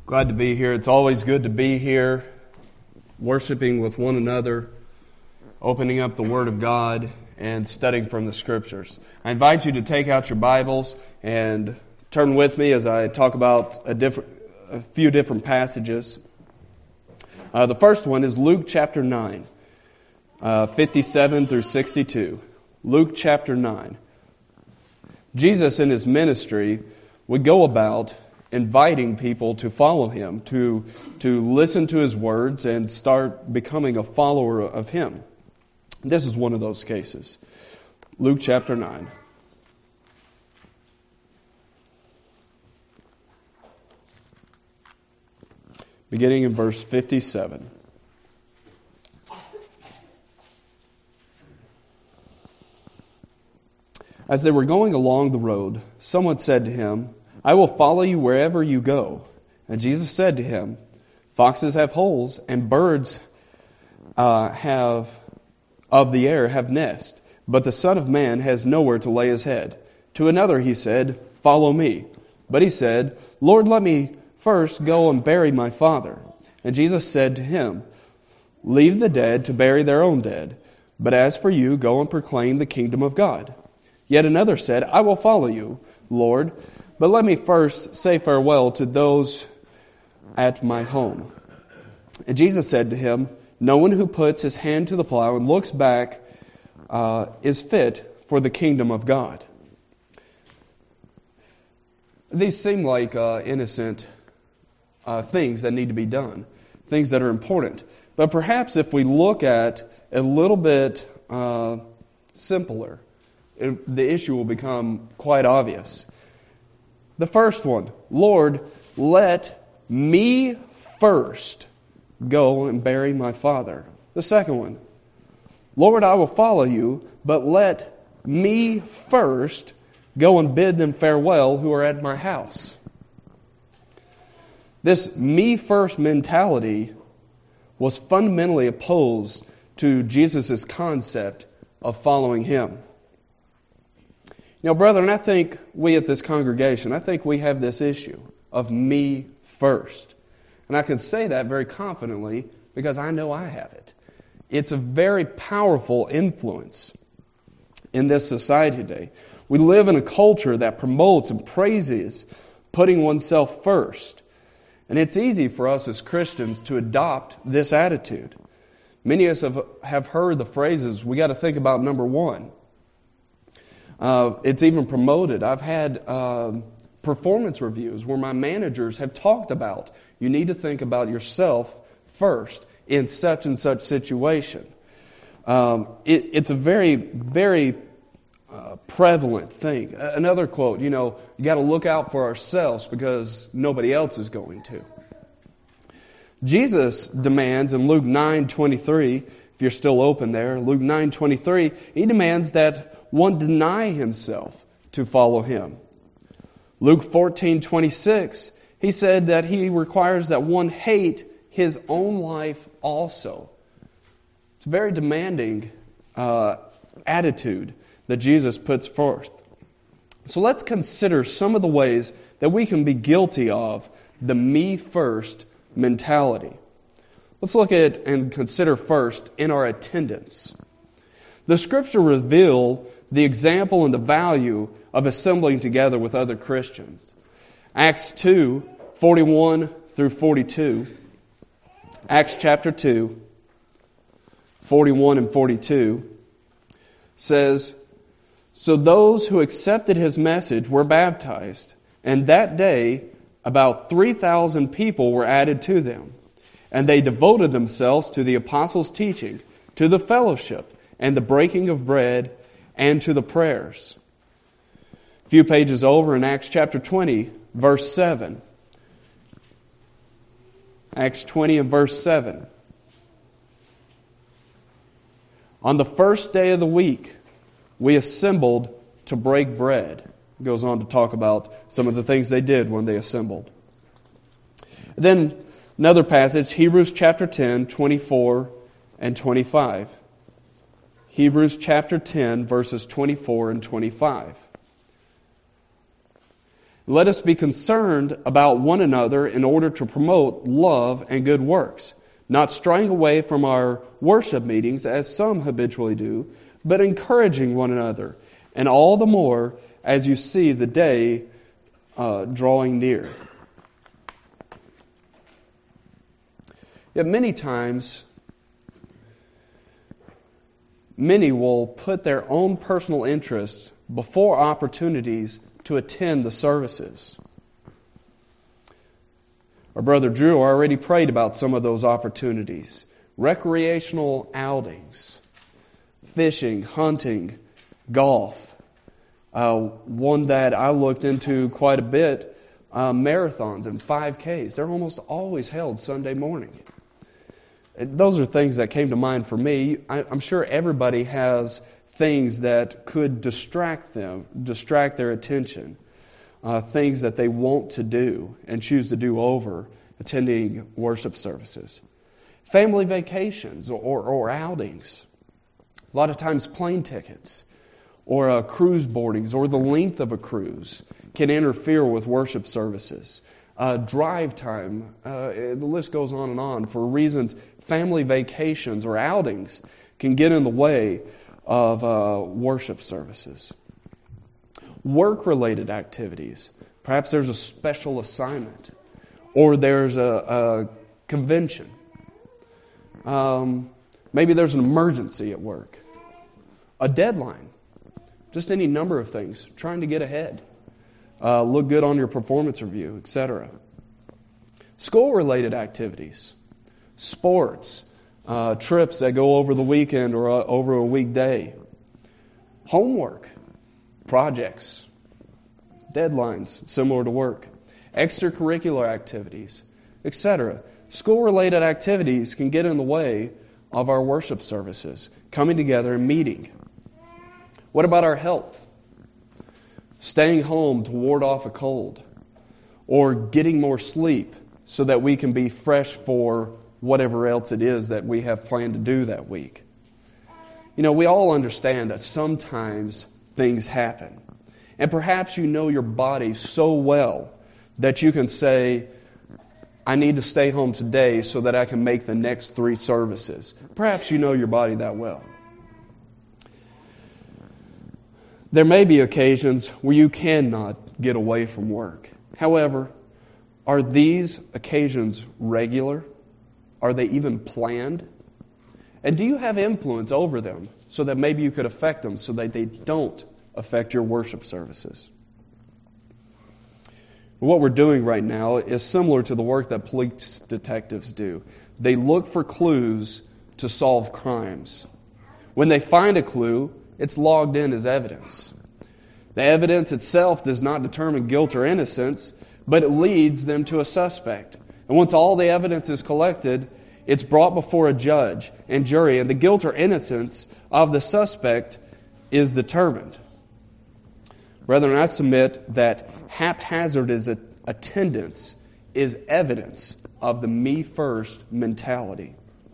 Glad to be here. It's always good to be here, worshiping with one another, opening up the Word of God, and studying from the Scriptures. I invite you to take out your Bibles and turn with me as I talk about a few different passages. The first one is Luke chapter 9, 57 through 62. Luke chapter 9. Jesus in His ministry would go about inviting people to follow Him, to listen to His words and start becoming a follower of Him. This is one of those cases. Luke chapter 9. Beginning in verse 57. As they were going along the road, someone said to Him, "I will follow you wherever you go." And Jesus said to him, "Foxes have holes, and birds of the air have nests, but the Son of Man has nowhere to lay His head." To another He said, "Follow me." But he said, "Lord, let me first go and bury my father." And Jesus said to him, "Leave the dead to bury their own dead, but as for you, go and proclaim the kingdom of God." Yet another said, "I will follow you, Lord, but let me first say farewell to those at my home." And Jesus said to him, "No one who puts his hand to the plow and looks back is fit for the kingdom of God." These seem like innocent things that need to be done, things that are important. But perhaps if we look at a little bit simpler, the issue will become quite obvious. The first one, "Lord, let me first go and bury my father." The second one, "Lord, I will follow you, but let me first go and bid them farewell who are at my house." This me first mentality was fundamentally opposed to Jesus' concept of following Him. You know, brethren, I think we at this congregation, I think we have this issue of me first. And I can say that very confidently because I know I have it. It's a very powerful influence in this society today. We live in a culture that promotes and praises putting oneself first. And it's easy for us as Christians to adopt this attitude. Many of us have heard the phrases, "We got to think about number one." It's even promoted. I've had performance reviews where my managers have talked about, you need to think about yourself first in such and such situation. It's a very, very prevalent thing. Another quote, you got to look out for ourselves because nobody else is going to. Jesus demands in Luke 9:23, if you're still open there, Luke 9:23, He demands that one deny himself to follow Him. Luke 14:26, He said that He requires that one hate his own life also. It's a very demanding attitude that Jesus puts forth. So let's consider some of the ways that we can be guilty of the me first mentality. Let's look at and consider first in our attendance. The Scripture reveal the example and the value of assembling together with other Christians. Acts 2:41 through 42. Acts chapter 2, 41 and 42 says, "So those who accepted His message were baptized, and that day about 3,000 people were added to them. And they devoted themselves to the apostles' teaching, to the fellowship, and the breaking of bread, and to the prayers." A few pages over in Acts chapter 20, verse 7. Acts 20 and verse 7. "On the first day of the week, we assembled to break bread." It goes on to talk about some of the things they did when they assembled. Then another passage, Hebrews chapter 10, 24 and 25. Hebrews chapter 10, verses 24 and 25. Let us be concerned about one another in order to promote love and good works, not straying away from our worship meetings as some habitually do, but encouraging one another, and all the more as you see the day drawing near. Yet many times, many will put their own personal interests before opportunities to attend the services. Our brother Drew already prayed about some of those opportunities. Recreational outings, fishing, hunting, golf. One that I looked into quite a bit, marathons and 5Ks. They're almost always held Sunday morning. Those are things that came to mind for me. I'm sure everybody has things that could distract their attention, things that they want to do and choose to do over attending worship services. Family vacations or outings. A lot of times plane tickets or cruise boardings or the length of a cruise can interfere with worship services. Drive time, the list goes on and on. For reasons, family vacations or outings can get in the way of worship services. Work-related activities. Perhaps there's a special assignment or there's a convention. Maybe there's an emergency at work. A deadline. Just any number of things. Trying to get ahead. Look good on your performance review, etc. School-related activities. Sports. Trips that go over the weekend or over a weekday. Homework. Projects. Deadlines similar to work. Extracurricular activities, etc. School-related activities can get in the way of our worship services, coming together and meeting. What about our health? Staying home to ward off a cold, or getting more sleep so that we can be fresh for whatever else it is that we have planned to do that week. You know, we all understand that sometimes things happen. And perhaps you know your body so well that you can say, I need to stay home today so that I can make the next 3 services. Perhaps you know your body that well. There may be occasions where you cannot get away from work. However, are these occasions regular? Are they even planned? And do you have influence over them so that maybe you could affect them so that they don't affect your worship services? What we're doing right now is similar to the work that police detectives do. They look for clues to solve crimes. When they find a clue, it's logged in as evidence. The evidence itself does not determine guilt or innocence, but it leads them to a suspect. And once all the evidence is collected, it's brought before a judge and jury, and the guilt or innocence of the suspect is determined. Brethren, I submit that haphazard attendance is evidence of the me-first mentality.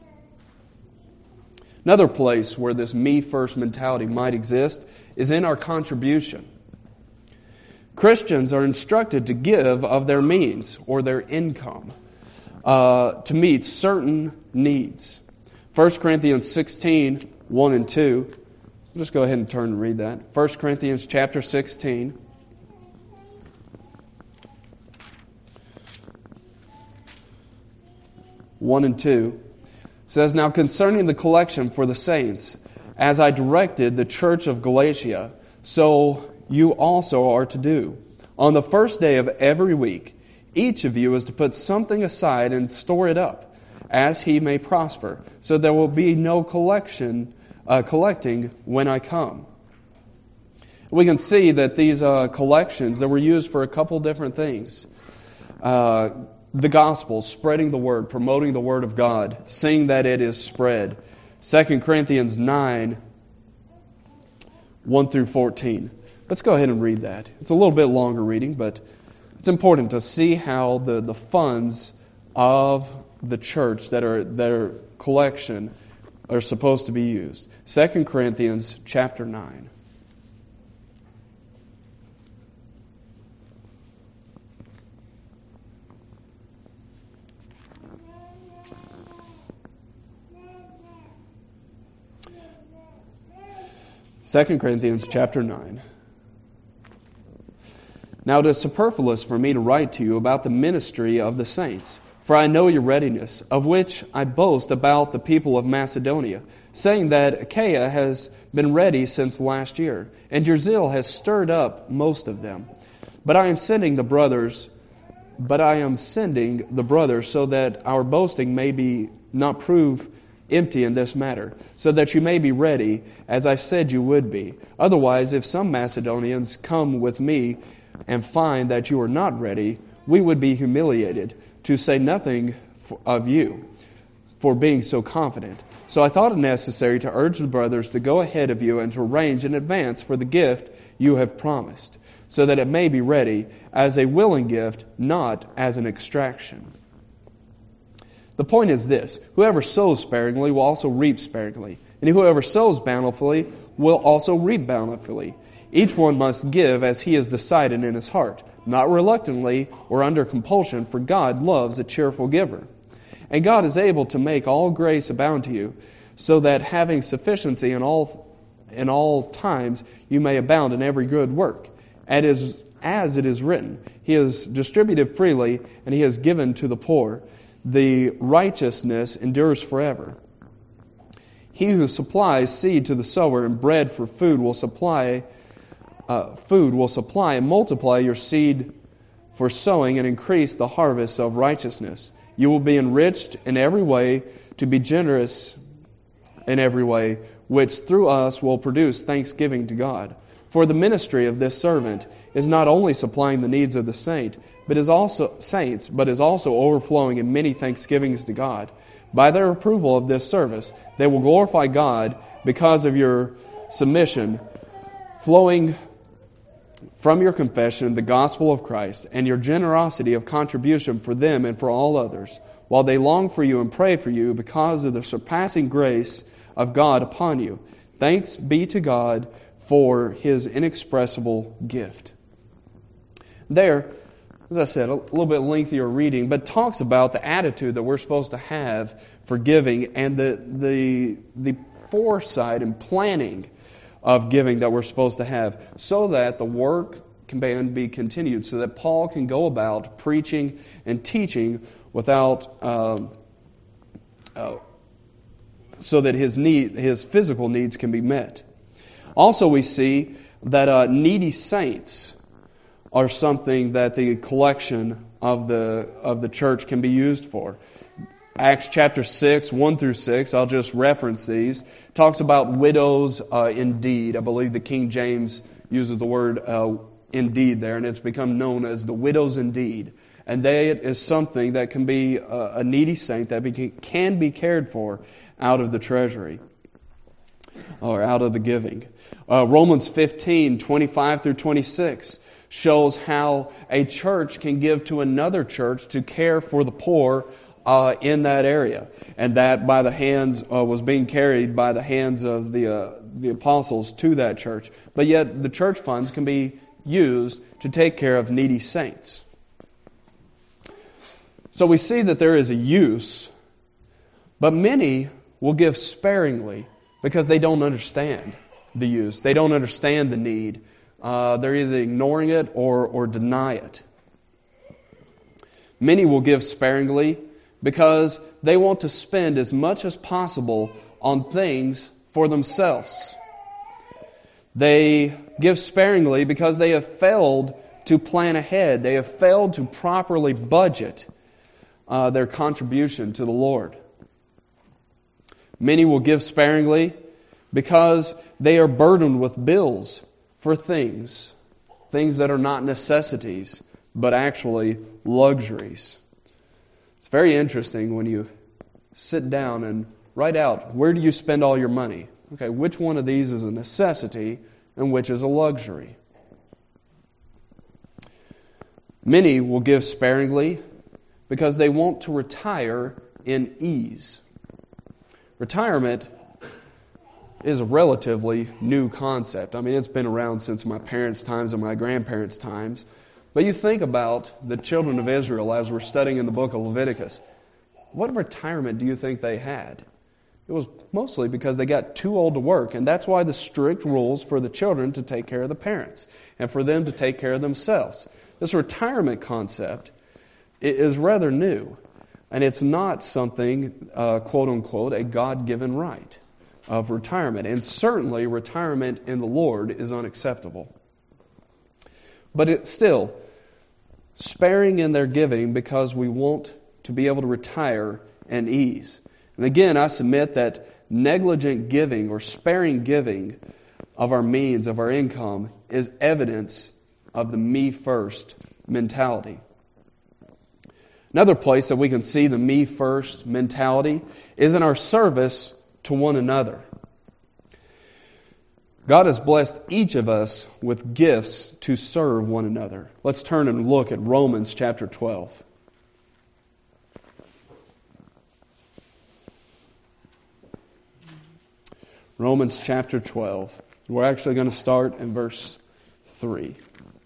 Another place where this me-first mentality might exist is in our contribution. Christians are instructed to give of their means or their income to meet certain needs. 1 Corinthians 16, 1 and 2. I'll just go ahead and turn and read that. 1 Corinthians chapter 16. One and 2 says, Now concerning the collection for the saints, as I directed the church of Galatia, so you also are to do. On the first day of every week, each of you is to put something aside and store it up, as he may prosper, so there will be no collecting when I come. We can see that these collections that were used for a couple different things. The gospel, spreading the word, promoting the word of God, seeing that it is spread. 2 Corinthians 9, 1 through 14. Let's go ahead and read that. It's a little bit longer reading, but it's important to see how the funds of the church that are collection are supposed to be used. 2 Corinthians chapter 9. 2 Corinthians chapter 9. Now it is superfluous for me to write to you about the ministry of the saints, for I know your readiness, of which I boast about the people of Macedonia, saying that Achaia has been ready since last year, and your zeal has stirred up most of them. But I am sending the brothers so that our boasting may be not prove empty in this matter, so that you may be ready, as I said you would be. Otherwise, if some Macedonians come with me and find that you are not ready, we would be humiliated, to say nothing of you, for being so confident. So I thought it necessary to urge the brothers to go ahead of you and to arrange in advance for the gift you have promised, so that it may be ready as a willing gift, not as an extraction. The point is this: whoever sows sparingly will also reap sparingly, and whoever sows bountifully will also reap bountifully. Each one must give as he has decided in his heart, not reluctantly or under compulsion, for God loves a cheerful giver. And God is able to make all grace abound to you, so that having sufficiency in all times you may abound in every good work. As it is written, He has distributed freely, and He has given to the poor. The righteousness endures forever. He who supplies seed to the sower and bread for food will supply and multiply your seed for sowing and increase the harvest of righteousness. You will be enriched in every way, to be generous in every way, which through us will produce thanksgiving to God. For the ministry of this servant is not only supplying the needs of the saints, but is also overflowing in many thanksgivings to God. By their approval of this service, they will glorify God because of your submission, flowing from your confession of the gospel of Christ, and your generosity of contribution for them and for all others, while they long for you and pray for you because of the surpassing grace of God upon you. Thanks be to God for His inexpressible gift. There, as I said, a little bit lengthier reading, but talks about the attitude that we're supposed to have for giving and the foresight and planning of giving that we're supposed to have, so that the work can be continued, so that Paul can go about preaching and teaching without, so that his physical needs can be met. Also, we see that needy saints are something that the collection of the church can be used for. Acts chapter 6, 1 through 6, I'll just reference these, talks about widows indeed. I believe the King James uses the word indeed there, and it's become known as the widows indeed. And that is something that can be a needy saint that can be cared for out of the treasury, or out of the giving. Romans 15, 25 through 26 shows how a church can give to another church to care for the poor in that area, and that by the hands was being carried by the hands of the apostles to that church. But yet the church funds can be used to take care of needy saints. So we see that there is a use, but many will give sparingly because they don't understand the use. They don't understand the need. They're either ignoring it or deny it. Many will give sparingly because they want to spend as much as possible on things for themselves. They give sparingly because they have failed to plan ahead. They have failed to properly budget their contribution to the Lord. Many will give sparingly because they are burdened with bills for things that are not necessities, but actually luxuries. It's very interesting when you sit down and write out, where do you spend all your money? Okay, which one of these is a necessity and which is a luxury? Many will give sparingly because they want to retire in ease. Retirement is a relatively new concept. I mean, it's been around since my parents' times and my grandparents' times. But you think about the children of Israel as we're studying in the book of Leviticus. What retirement do you think they had? It was mostly because they got too old to work, and that's why the strict rules for the children to take care of the parents and for them to take care of themselves. This retirement concept is rather new, and it's not something, quote unquote, a God-given right of retirement. And certainly retirement in the Lord is unacceptable. But it's still sparing in their giving because we want to be able to retire and ease. And again, I submit that negligent giving or sparing giving of our means, of our income, is evidence of the me first mentality. Another place that we can see the me first mentality is in our service to one another. God has blessed each of us with gifts to serve one another. Let's turn and look at Romans chapter 12. Romans chapter 12. We're actually going to start in verse 3.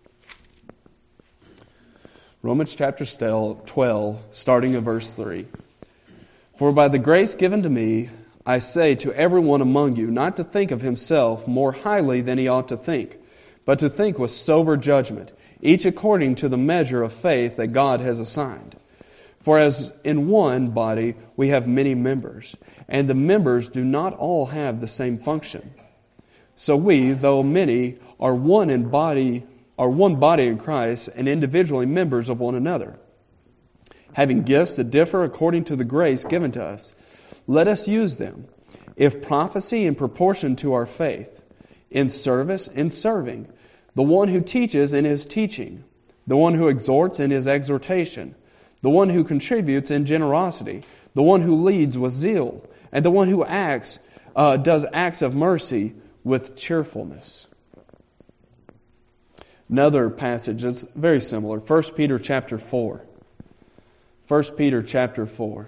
Romans chapter 12, starting in verse 3. For by the grace given to me, I say to everyone among you not to think of himself more highly than he ought to think, but to think with sober judgment, each according to the measure of faith that God has assigned. For as in one body we have many members, and the members do not all have the same function. So we, though many, are one body in Christ, and individually members of one another. Having gifts that differ according to the grace given to us, let us use them. If prophecy, in proportion to our faith; in service, in serving; the one who teaches, in his teaching; the one who exhorts, in his exhortation; the one who contributes, in generosity; the one who leads, with zeal; and the one who does acts of mercy with cheerfulness. Another passage that's very similar, 1 Peter chapter 4. 1 Peter chapter 4.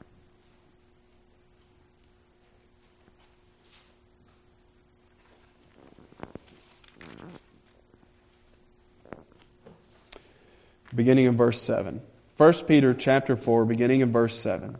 Beginning in verse 7. 1 Peter chapter 4, beginning in verse 7.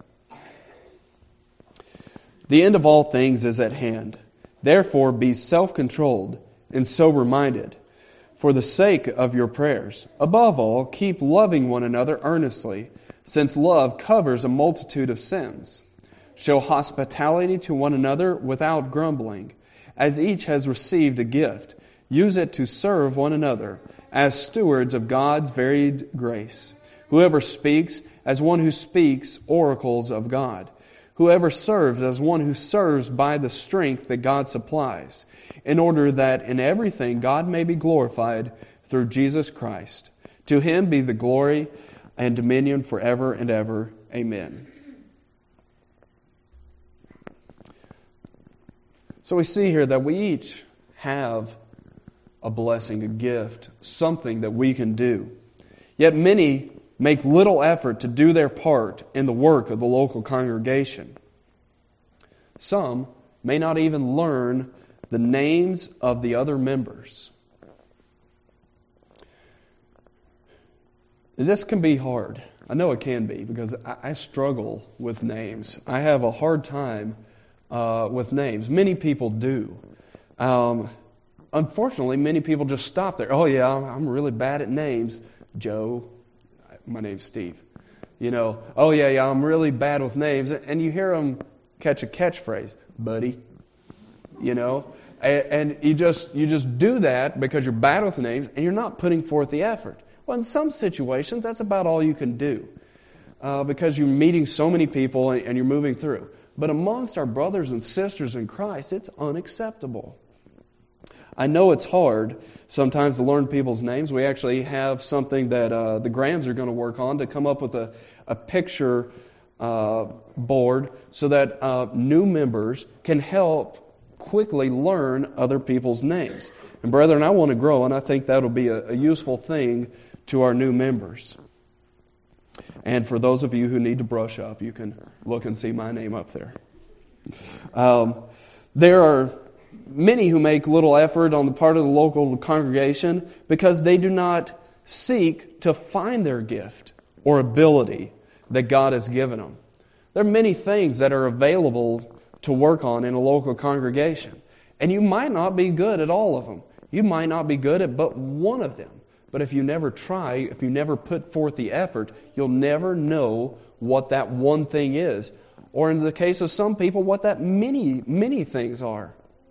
The end of all things is at hand. Therefore be self-controlled and sober-minded, for the sake of your prayers. Above all, keep loving one another earnestly, since love covers a multitude of sins. Show hospitality to one another without grumbling. As each has received a gift, use it to serve one another as stewards of God's varied grace. Whoever speaks, as one who speaks oracles of God. Whoever serves, as one who serves by the strength that God supplies, in order that in everything God may be glorified through Jesus Christ. To Him be the glory and dominion forever and ever. Amen. So we see here that we each have a blessing, a gift, something that we can do. Yet many make little effort to do their part in the work of the local congregation. Some may not even learn the names of the other members. This can be hard. I know it can be, because I struggle with names. I have a hard time with names. Many people do. Unfortunately, many people just stop there. Oh yeah, I'm really bad at names. Joe, my name's Steve. Oh yeah, I'm really bad with names. And you hear them catch a catchphrase, buddy. And you just do that because you're bad with names and you're not putting forth the effort. Well, in some situations, that's about all you can do because you're meeting so many people and you're moving through. But amongst our brothers and sisters in Christ, it's unacceptable. I know it's hard sometimes to learn people's names. We actually have something that the Grahams are going to work on to come up with a picture board so that new members can help quickly learn other people's names. And brethren, I want to grow, and I think that'll be a useful thing to our new members. And for those of you who need to brush up, you can look and see my name up there. There are many who make little effort on the part of the local congregation because they do not seek to find their gift or ability that God has given them. There are many things that are available to work on in a local congregation. And you might not be good at all of them. You might not be good at but one of them. But if you never try, if you never put forth the effort, you'll never know what that one thing is. Or in the case of some people, what that many things are.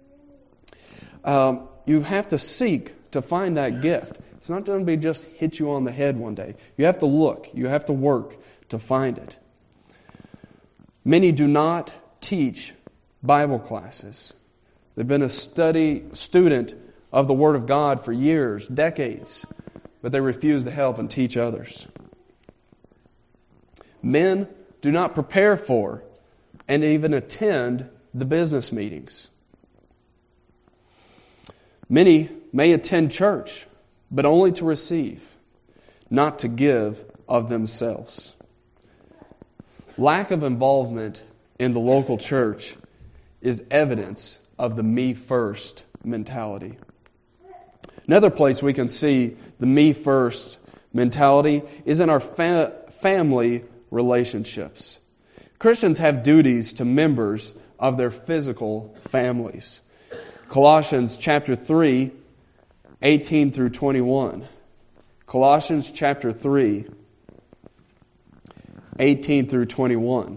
You have to seek to find that gift. It's not going to be just hit you on the head one day. You have to look. You have to work to find it. Many do not teach Bible classes. They've been a student of the Word of God for years, decades, but they refuse to help and teach others. Men do not prepare for and even attend the business meetings. Many may attend church, but only to receive, not to give of themselves. Lack of involvement in the local church is evidence of the me first mentality. Another place we can see the me first mentality is in our family relationships. Christians have duties to members of their physical families. Colossians chapter 3, 18 through 21. Colossians chapter 3, 18 through 21.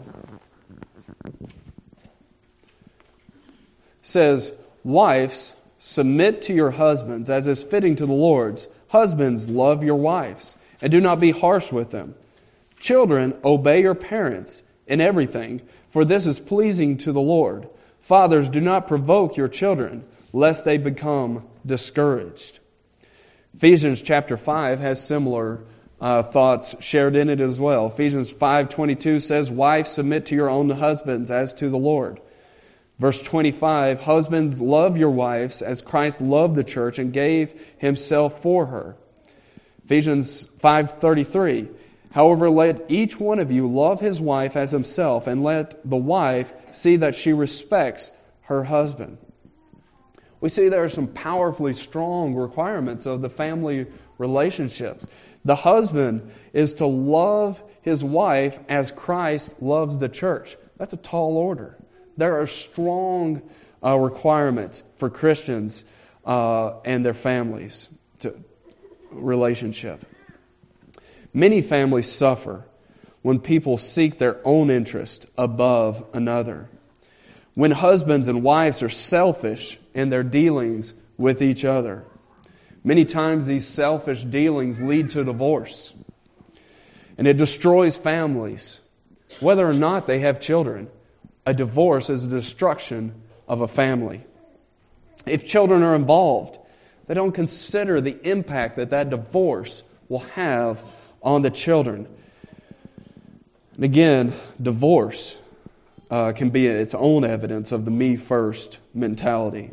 Says, "Wives, submit to your husbands as is fitting to the Lord's. Husbands, love your wives, and do not be harsh with them. Children, obey your parents in everything, for this is pleasing to the Lord. Fathers, do not provoke your children, lest they become discouraged." Ephesians chapter 5 has similar thoughts shared in it as well. Ephesians 5:22 says, "Wives, submit to your own husbands as to the Lord." Verse 25, "Husbands, love your wives as Christ loved the church and gave himself for her." Ephesians 5:33, "However, let each one of you love his wife as himself, and let the wife see that she respects her husband." We see there are some powerfully strong requirements of the family relationships. The husband is to love his wife as Christ loves the church. That's a tall order. There are strong requirements for Christians and their families to relationship. Many families suffer when people seek their own interest above another. When husbands and wives are selfish in their dealings with each other. Many times these selfish dealings lead to divorce. And it destroys families, whether or not they have children. A divorce is a destruction of a family. If children are involved, they don't consider the impact that that divorce will have on the children. And again, divorce can be its own evidence of the me first mentality.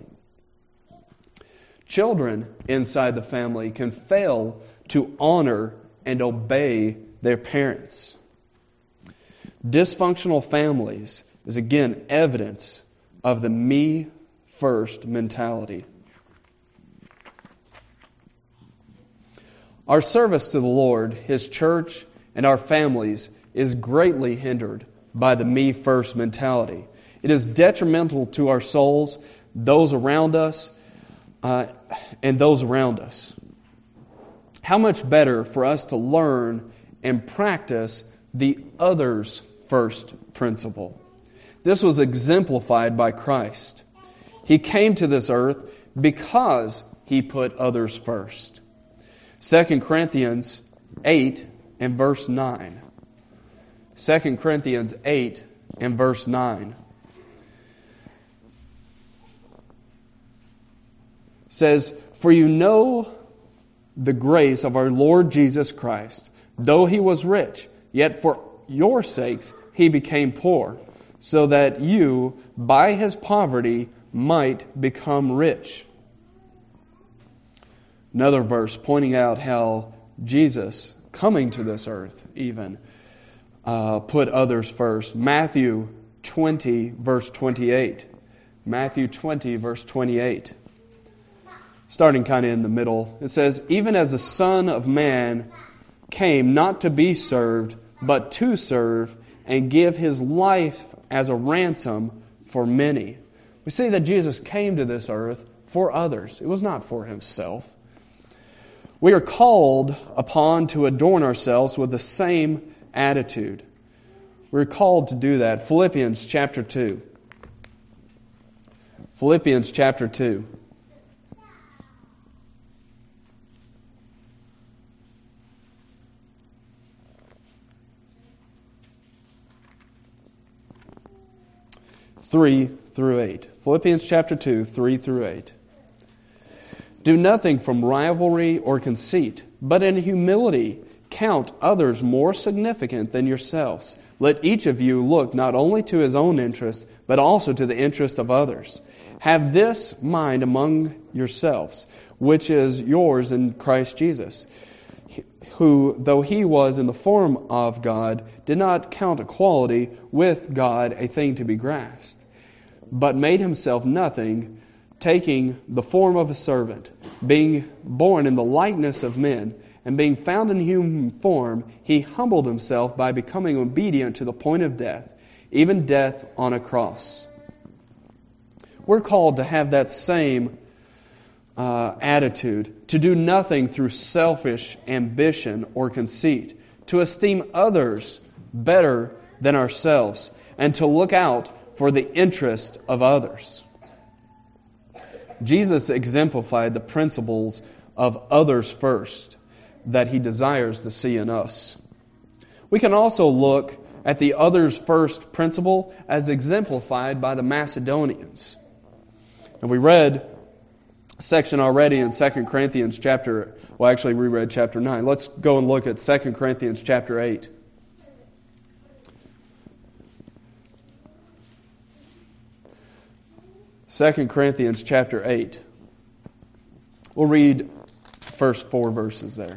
Children inside the family can fail to honor and obey their parents. Dysfunctional families is again evidence of the me first mentality. Our service to the Lord, His church, and our families is greatly hindered by the me first mentality. It is detrimental to our souls, those around us, and those around us. How much better for us to learn and practice the others first principle. This was exemplified by Christ. He came to this earth because He put others first. 2 Corinthians 8 and verse 9. 2 Corinthians 8 and verse 9 says, "For you know the grace of our Lord Jesus Christ, though He was rich, yet for your sakes He became poor, so that you, by His poverty, might become rich." Another verse pointing out how Jesus, coming to this earth even, put others first. Matthew 20, verse 28. Matthew 20, verse 28. Starting kind of in the middle. It says, "Even as the Son of Man came not to be served, but to serve, and give His life as a ransom for many. We see that Jesus came to this earth for others. It was not for himself. We are called upon to adorn ourselves with the same attitude. We're called to do that. Philippians chapter 2. Philippians chapter 2. Three through 8. Philippians chapter 2, 3 through 8. Do nothing from rivalry or conceit, but in humility count others more significant than yourselves. Let each of you look not only to his own interest, but also to the interest of others. Have this mind among yourselves, which is yours in Christ Jesus, who, though he was in the form of God, did not count equality with God a thing to be grasped, but made himself nothing, taking the form of a servant, being born in the likeness of men, and being found in human form, he humbled himself by becoming obedient to the point of death, even death on a cross. We're called to have that same attitude, to do nothing through selfish ambition or conceit, to esteem others better than ourselves, and to look out for the interest of others. Jesus exemplified the principles of others first that he desires to see in us. We can also look at the others first principle as exemplified by the Macedonians. And we read a section already in 2 Corinthians chapter, well actually we read chapter 9. Let's go and look at 2 Corinthians chapter 8. 2 Corinthians chapter 8. We'll read the first 4 verses there.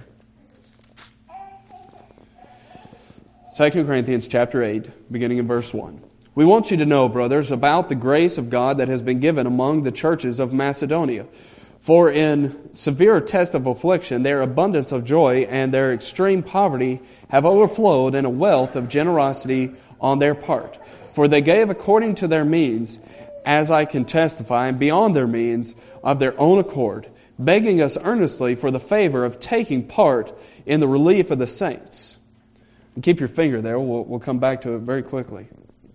2 Corinthians chapter 8, beginning in verse 1. We want you to know, brothers, about the grace of God that has been given among the churches of Macedonia. For in severe test of affliction, their abundance of joy and their extreme poverty have overflowed in a wealth of generosity on their part. For they gave according to their means, as I can testify, and beyond their means, of their own accord, begging us earnestly for the favor of taking part in the relief of the saints. And keep your finger there. We'll come back to it very quickly.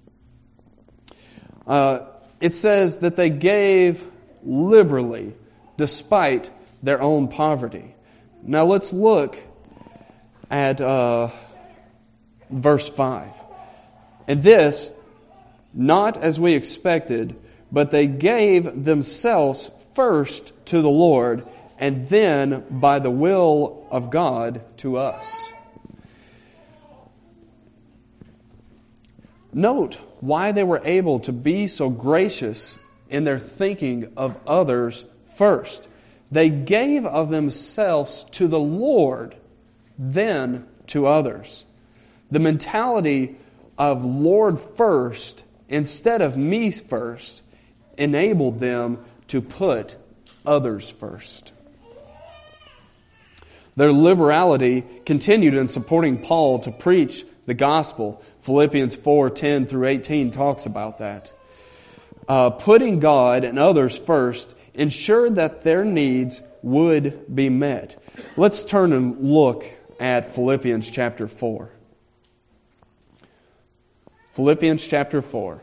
It says that they gave liberally despite their own poverty. Now let's look at verse 5. And this, not as we expected, but they gave themselves first to the Lord, and then by the will of God to us. Note why they were able to be so gracious in their thinking of others first. They gave of themselves to the Lord, then to others. The mentality of Lord first instead of me first enabled them to put others first. Their liberality continued in supporting Paul to preach the gospel. Philippians 4:10 through 18 talks about that. Putting God and others first ensured that their needs would be met. Let's turn and look at Philippians chapter 4. Philippians chapter 4.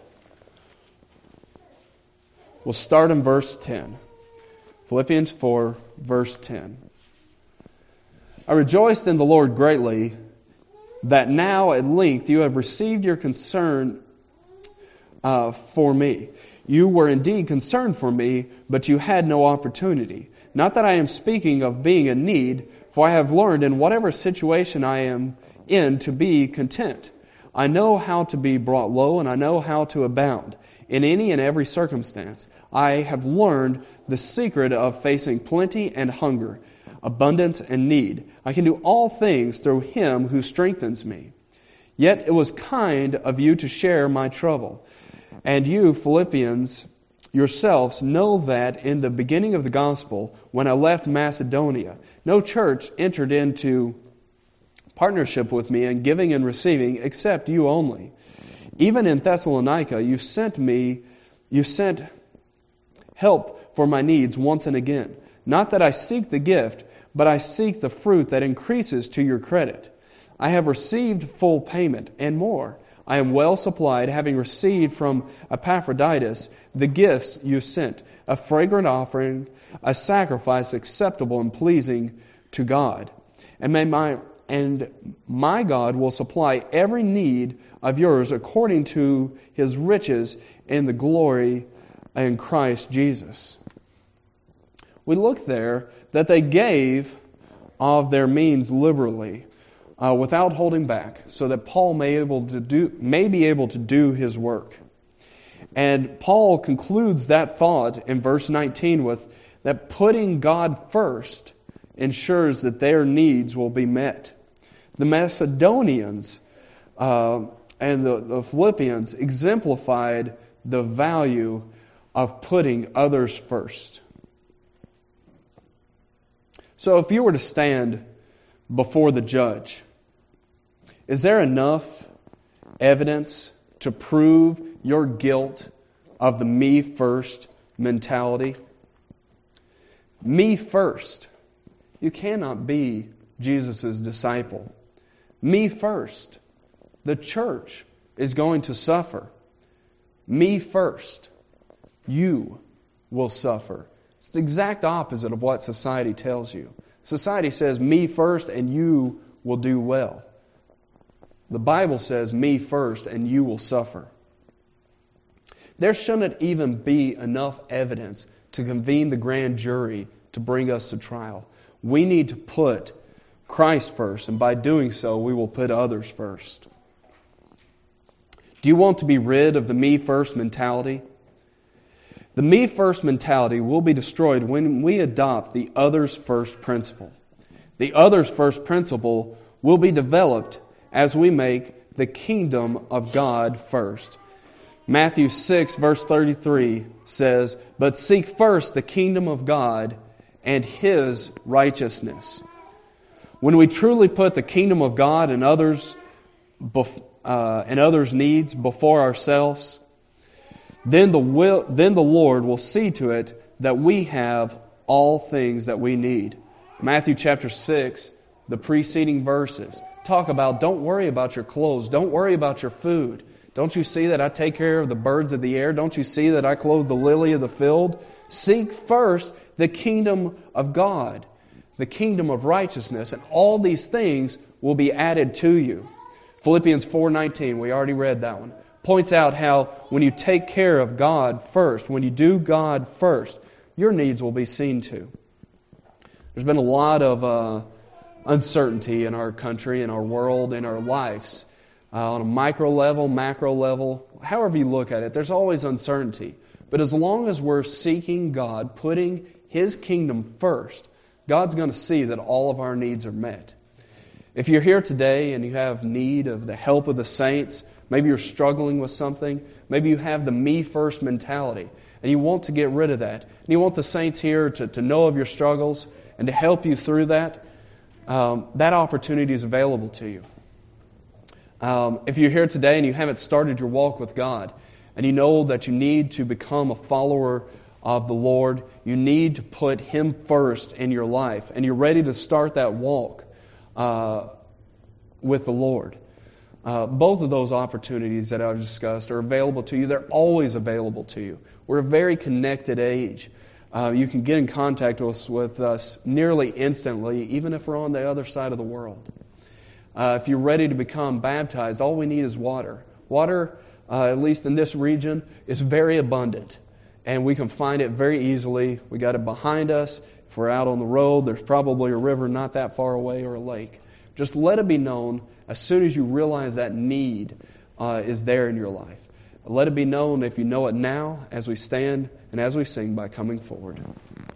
We'll start in verse 10. Philippians 4, verse 10. I rejoiced in the Lord greatly that now at length you have received your concern for me. You were indeed concerned for me, but you had no opportunity. Not that I am speaking of being in need, for I have learned in whatever situation I am in to be content. I know how to be brought low, and I know how to abound. In any and every circumstance, I have learned the secret of facing plenty and hunger, abundance and need. I can do all things through Him who strengthens me. Yet it was kind of you to share my trouble. And you, Philippians, yourselves know that in the beginning of the gospel, when I left Macedonia, no church entered into partnership with me in giving and receiving except you only. Even in Thessalonica, you sent me You sent help for my needs once and again. Not that I seek the gift, but I seek the fruit that increases to your credit. I have received full payment and more. I am well supplied, having received from Epaphroditus the gifts you sent, a fragrant offering, a sacrifice acceptable and pleasing to God. And my God will supply every need of yours according to His riches in the glory in Christ Jesus. We look there that they gave of their means liberally, without holding back, so that Paul may be able to do his work. And Paul concludes that thought in verse 19 with that putting God first ensures that their needs will be met. The Macedonians and the Philippians exemplified the value of putting others first. So if you were to stand before the judge, is there enough evidence to prove your guilt of the me first mentality? Me first. You cannot be Jesus' disciple. Me first. The church is going to suffer. Me first. You will suffer. It's the exact opposite of what society tells you. Society says me first and you will do well. The Bible says me first and you will suffer. There shouldn't even be enough evidence to convene the grand jury to bring us to trial. We need to put Christ first, and by doing so, we will put others first. Do you want to be rid of the me first mentality? The me first mentality will be destroyed when we adopt the others first principle. The others first principle will be developed as we make the kingdom of God first. Matthew 6 verse 33 says, "But seek first the kingdom of God and His righteousness." When we truly put the kingdom of God and others' needs before ourselves, then the Lord will see to it that we have all things that we need. Matthew chapter 6, the preceding verses, talk about don't worry about your clothes, don't worry about your food. Don't you see that I take care of the birds of the air? Don't you see that I clothe the lily of the field? Seek first the kingdom of God, the kingdom of righteousness, and all these things will be added to you. Philippians 4:19, we already read that one, points out how when you take care of God first, when you do God first, your needs will be seen to. There's been a lot of uncertainty in our country, in our world, in our lives. On a micro level, macro level, however you look at it, there's always uncertainty. But as long as we're seeking God, putting His kingdom first, God's going to see that all of our needs are met. If you're here today and you have need of the help of the saints, maybe you're struggling with something, maybe you have the me first mentality, and you want to get rid of that, and you want the saints here to know of your struggles and to help you through that, that opportunity is available to you. If you're here today and you haven't started your walk with God, and you know that you need to become a follower of the Lord, you need to put Him first in your life, and you're ready to start that walk with the Lord. Both of those opportunities that I've discussed are available to you. They're always available to you. We're a very connected age. You can get in contact with us nearly instantly, even if we're on the other side of the world. If you're ready to become baptized, all we need is water. Water, at least in this region, is very abundant, and we can find it very easily. We got it behind us. If we're out on the road, there's probably a river not that far away or a lake. Just let it be known as soon as you realize that need is there in your life. Let it be known if you know it now as we stand and as we sing by coming forward.